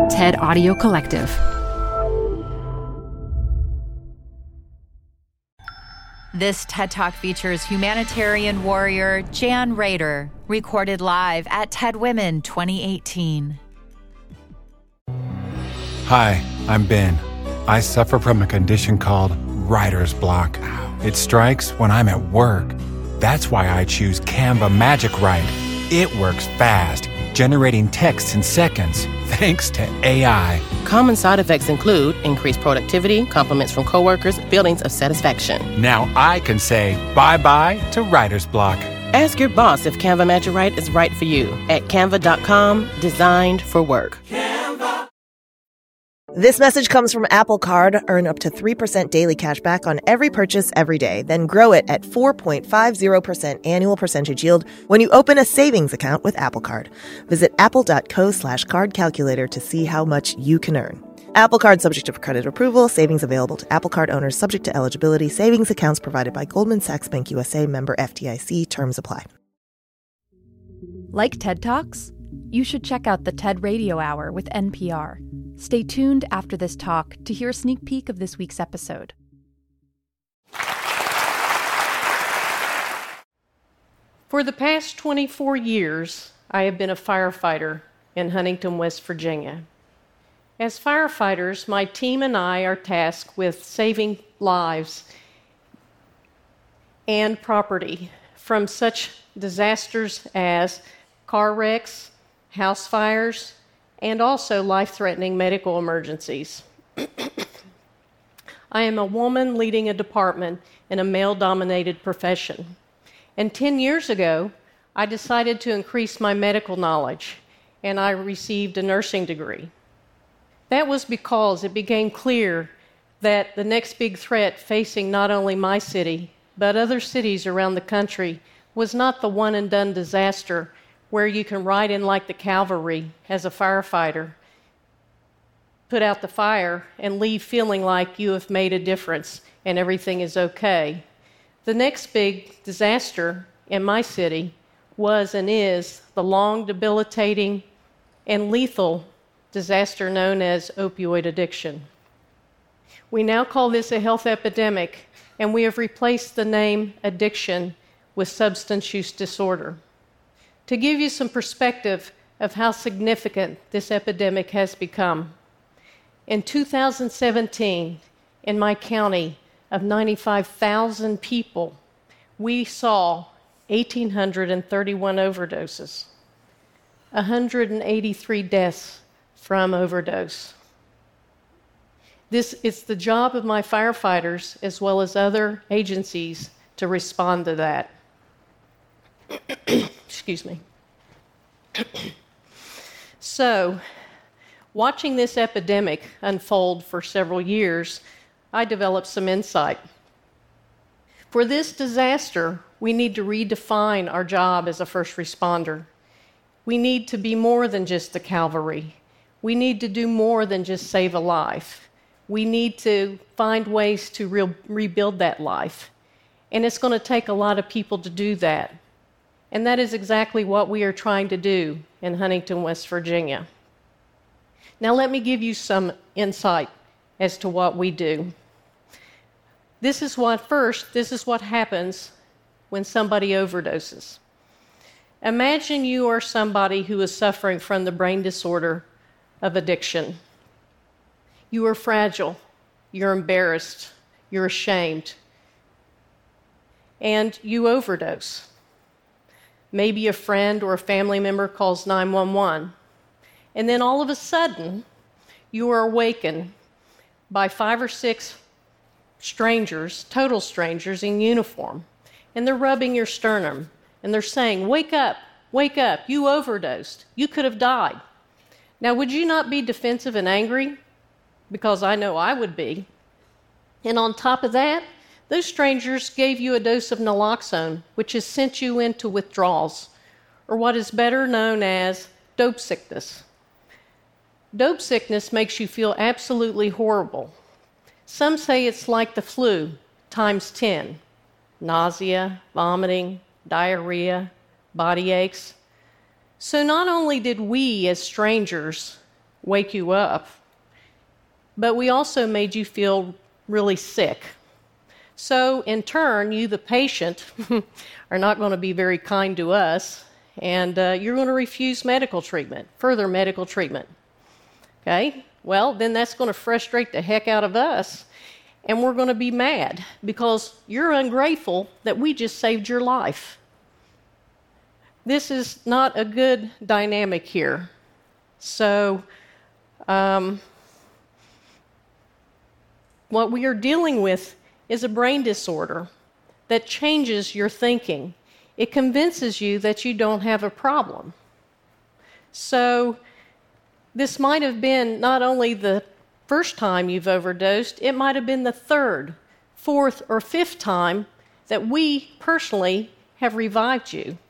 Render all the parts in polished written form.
TED Audio Collective. This TED Talk features humanitarian warrior Jan Rader, recorded live at TED Women 2018. Hi, I'm Ben. I suffer from a condition called writer's block. It strikes when I'm at work. That's why I choose Canva Magic Write. It works fast, generating text in seconds, thanks to AI. Common side effects include increased productivity, compliments from coworkers, feelings of satisfaction. Now I can say bye-bye to writer's block. Ask your boss if Canva Magic Write is right for you at canva.com, designed for work. This message comes from Apple Card. Earn up to 3% daily cash back on every purchase every day. Then grow it at 4.50% annual percentage yield when you open a savings account with Apple Card. Visit apple.co/card calculator to see how much you can earn. Apple Card subject to credit approval. Savings available to Apple Card owners subject to eligibility. Savings accounts provided by Goldman Sachs Bank USA, member FDIC. Terms apply. Like TED Talks? You should check out the TED Radio Hour with NPR. Stay tuned after this talk to hear a sneak peek of this week's episode. For the past 24 years, I have been a firefighter in Huntington, West Virginia. As firefighters, my team and I are tasked with saving lives and property from such disasters as car wrecks, house fires, and also life-threatening medical emergencies. I am a woman leading a department in a male-dominated profession. And 10 years ago, I decided to increase my medical knowledge, and I received a nursing degree. That was because it became clear that the next big threat facing not only my city, but other cities around the country was not the one-and-done disaster where you can ride in like the cavalry as a firefighter, put out the fire, and leave feeling like you have made a difference and everything is okay. The next big disaster in my city was and is the long, debilitating, and lethal disaster known as opioid addiction. We now call this a health epidemic, and we have replaced the name addiction with substance use disorder. To give you some perspective of how significant this epidemic has become, in 2017, in my county of 95,000 people, we saw 1,831 overdoses, 183 deaths from overdose. It's the job of my firefighters, as well as other agencies, to respond to that. Excuse me. So, watching this epidemic unfold for several years, I developed some insight. For this disaster, we need to redefine our job as a first responder. We need to be more than just the cavalry. We need to do more than just save a life. We need to find ways to rebuild that life. And it's going to take a lot of people to do that. And that is exactly what we are trying to do in Huntington, West Virginia. Now let me give you some insight as to what we do. This is what happens when somebody overdoses. Imagine you are somebody who is suffering from the brain disorder of addiction. You are fragile, you're embarrassed, you're ashamed, and you overdose. Maybe a friend or a family member calls 911. And then all of a sudden, you are awakened by 5 or 6 strangers, total strangers in uniform. And they're rubbing your sternum. And they're saying, wake up, you overdosed. You could have died. Now, would you not be defensive and angry? Because I know I would be. And on top of that, those strangers gave you a dose of naloxone, which has sent you into withdrawals, or what is better known as dope sickness. Dope sickness makes you feel absolutely horrible. Some say it's like the flu times 10. Nausea, vomiting, diarrhea, body aches. So not only did we as strangers wake you up, but we also made you feel really sick. So, in turn, you, the patient, are not going to be very kind to us, and you're going to refuse medical treatment, further medical treatment. Okay? Well, then that's going to frustrate the heck out of us, and we're going to be mad because you're ungrateful that we just saved your life. This is not a good dynamic here. So, what we are dealing with is a brain disorder that changes your thinking. It convinces you that you don't have a problem. So, this might have been not only the first time you've overdosed, it might have been the third, fourth, or fifth time that we personally have revived you.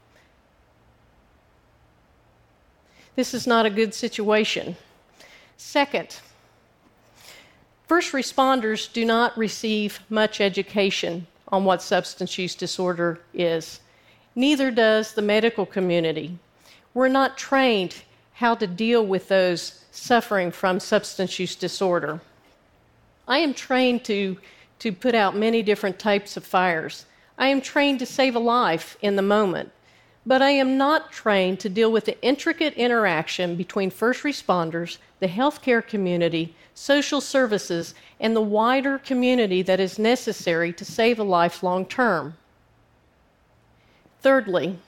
This is not a good situation. Second, first responders do not receive much education on what substance use disorder is. Neither does the medical community. We're not trained how to deal with those suffering from substance use disorder. I am trained to put out many different types of fires. I am trained to save a life in the moment. But I am not trained to deal with the intricate interaction between first responders, the healthcare community, social services, and the wider community that is necessary to save a life long term. Thirdly,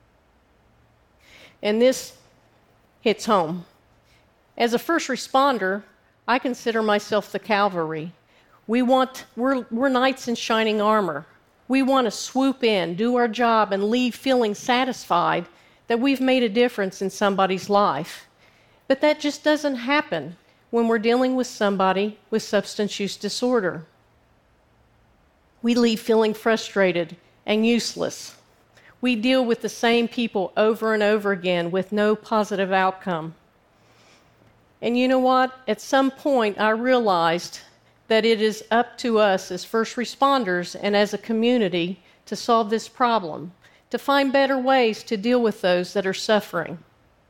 and this hits home, as a first responder, I consider myself the cavalry. We're knights in shining armor. We want to swoop in, do our job, and leave feeling satisfied that we've made a difference in somebody's life. But that just doesn't happen when we're dealing with somebody with substance use disorder. We leave feeling frustrated and useless. We deal with the same people over and over again with no positive outcome. And you know what? At some point, I realized that it is up to us as first responders and as a community to solve this problem, to find better ways to deal with those that are suffering.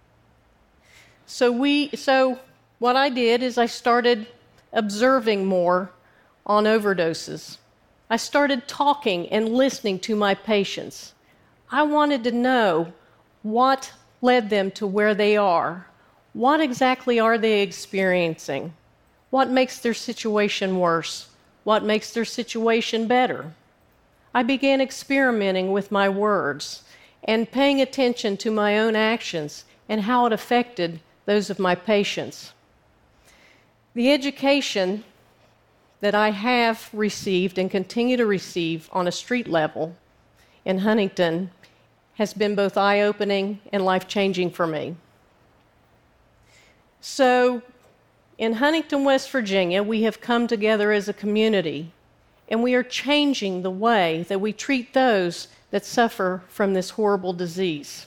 So what I did is I started observing more on overdoses. I started talking and listening to my patients. I wanted to know what led them to where they are. What exactly are they experiencing? What makes their situation worse? What makes their situation better? I began experimenting with my words and paying attention to my own actions and how it affected those of my patients. The education that I have received and continue to receive on a street level in Huntington has been both eye-opening and life-changing for me. So, in Huntington, West Virginia, we have come together as a community, and we are changing the way that we treat those that suffer from this horrible disease.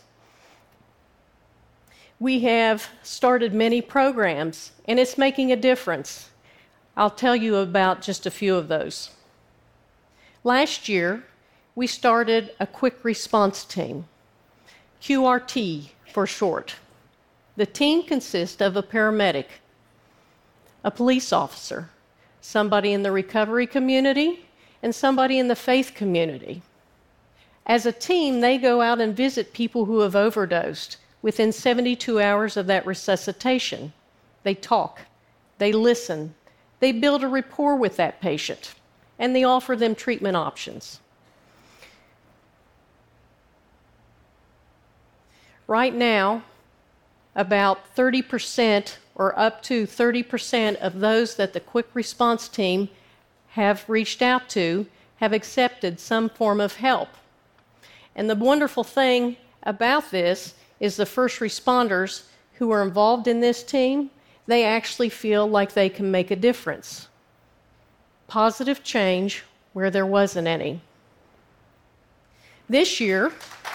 We have started many programs, and it's making a difference. I'll tell you about just a few of those. Last year, we started a quick response team, QRT for short. The team consists of a paramedic, a police officer, somebody in the recovery community, and somebody in the faith community. As a team, they go out and visit people who have overdosed within 72 hours of that resuscitation. They talk, they listen, they build a rapport with that patient, and they offer them treatment options. Right now, about 30% or up to 30% of those that the quick response team have reached out to have accepted some form of help. And the wonderful thing about this is the first responders who are involved in this team, they actually feel like they can make a difference. Positive change where there wasn't any. This year,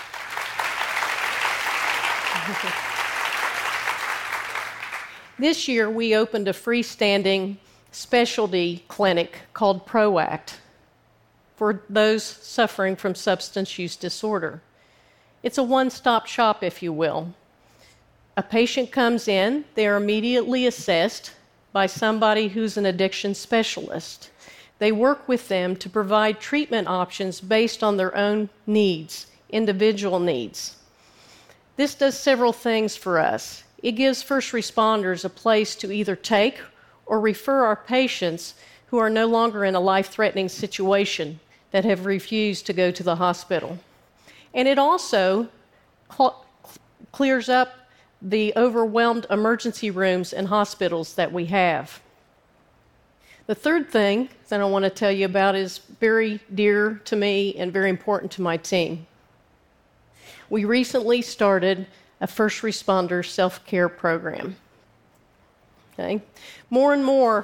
we opened a freestanding specialty clinic called ProAct for those suffering from substance use disorder. It's a one-stop shop, if you will. A patient comes in, they are immediately assessed by somebody who's an addiction specialist. They work with them to provide treatment options based on their own needs, individual needs. This does several things for us. It gives first responders a place to either take or refer our patients who are no longer in a life-threatening situation that have refused to go to the hospital. And it also clears up the overwhelmed emergency rooms and hospitals that we have. The third thing that I want to tell you about is very dear to me and very important to my team. We recently started a first responder self-care program. Okay? More and more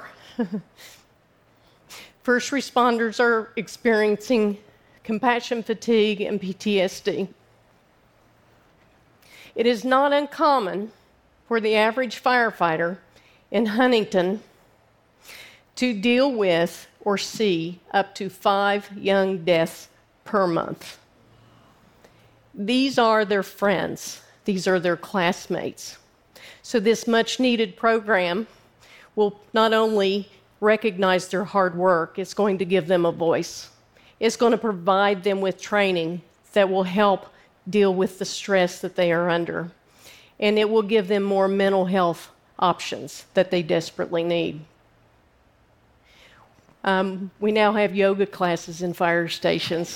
first responders are experiencing compassion fatigue and PTSD. It is not uncommon for the average firefighter in Huntington to deal with or see up to 5 young deaths per month. These are their friends. These are their classmates. So this much-needed program will not only recognize their hard work, it's going to give them a voice. It's going to provide them with training that will help deal with the stress that they are under. And it will give them more mental health options that they desperately need. We now have yoga classes in fire stations.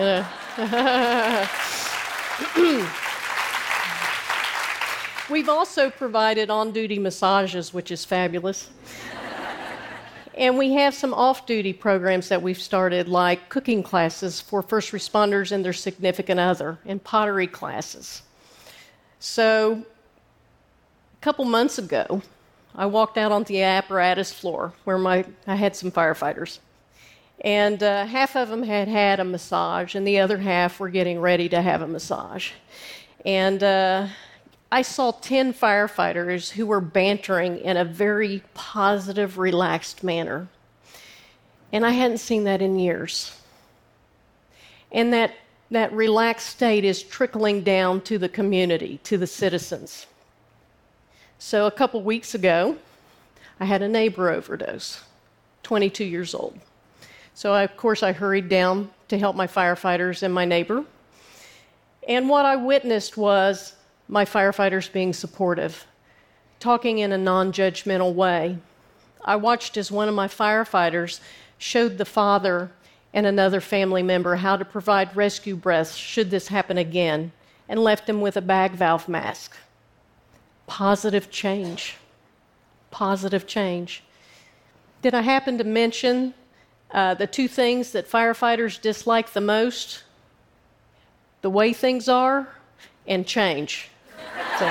We've also provided on-duty massages, which is fabulous. And we have some off-duty programs that we've started, like cooking classes for first responders and their significant other, and pottery classes. So, a couple months ago, I walked out on the apparatus floor where I had some firefighters. And half of them had had a massage, and the other half were getting ready to have a massage. And I saw 10 firefighters who were bantering in a very positive, relaxed manner. And I hadn't seen that in years. And that relaxed state is trickling down to the community, to the citizens. So a couple weeks ago, I had a neighbor overdose, 22 years old. So of course I hurried down to help my firefighters and my neighbor. And what I witnessed was my firefighters being supportive, talking in a non-judgmental way. I watched as one of my firefighters showed the father and another family member how to provide rescue breaths should this happen again, and left him with a bag valve mask. Positive change. Positive change. Did I happen to mention the 2 things that firefighters dislike the most? The way things are and change. So.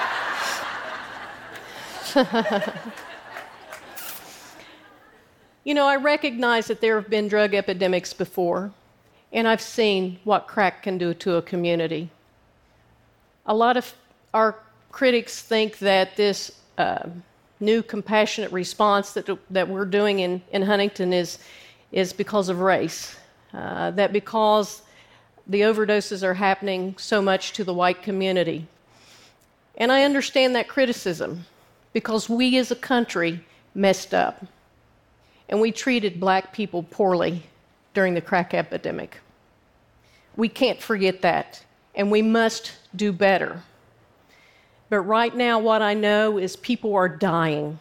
You know, I recognize that there have been drug epidemics before, and I've seen what crack can do to a community. A lot of our critics think that this new compassionate response that we're doing in Huntington is because of race, that because the overdoses are happening so much to the white community. And I understand that criticism because we as a country messed up and we treated black people poorly during the crack epidemic. We can't forget that, and we must do better. But right now, what I know is people are dying.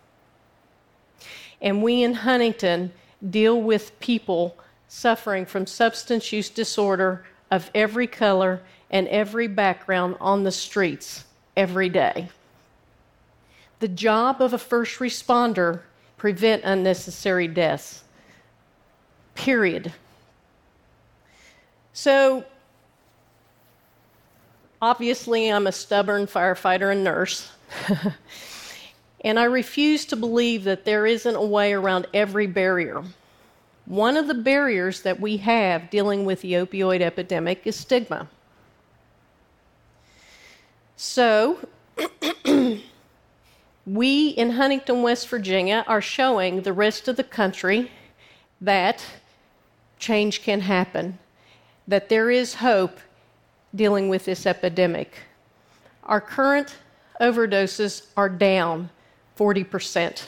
And we in Huntington deal with people suffering from substance use disorder of every color and every background on the streets every day. The job of a first responder, prevent unnecessary deaths. Period. So, obviously, I'm a stubborn firefighter and nurse. And I refuse to believe that there isn't a way around every barrier. One of the barriers that we have dealing with the opioid epidemic is stigma. So, we in Huntington, West Virginia, are showing the rest of the country that change can happen, that there is hope dealing with this epidemic. Our current overdoses are down 40%.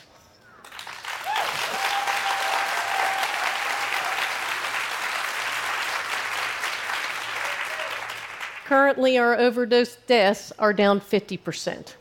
Currently, our overdose deaths are down 50%.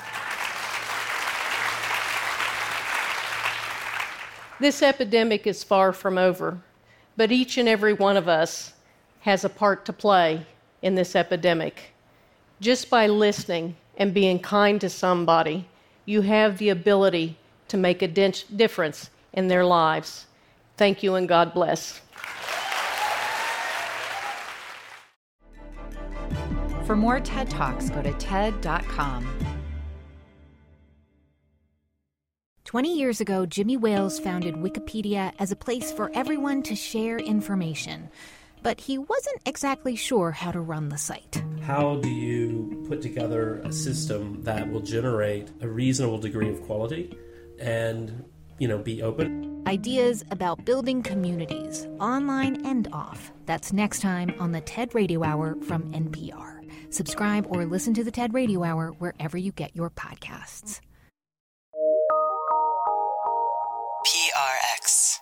This epidemic is far from over, but each and every one of us has a part to play in this epidemic. Just by listening and being kind to somebody, you have the ability to make a difference in their lives. Thank you and God bless. For more TED Talks, go to TED.com. 20 years ago, Jimmy Wales founded Wikipedia as a place for everyone to share information. But he wasn't exactly sure how to run the site. How do you put together a system that will generate a reasonable degree of quality and, be open? Ideas about building communities, online and off. That's next time on the TED Radio Hour from NPR. Subscribe or listen to the TED Radio Hour wherever you get your podcasts. PRX.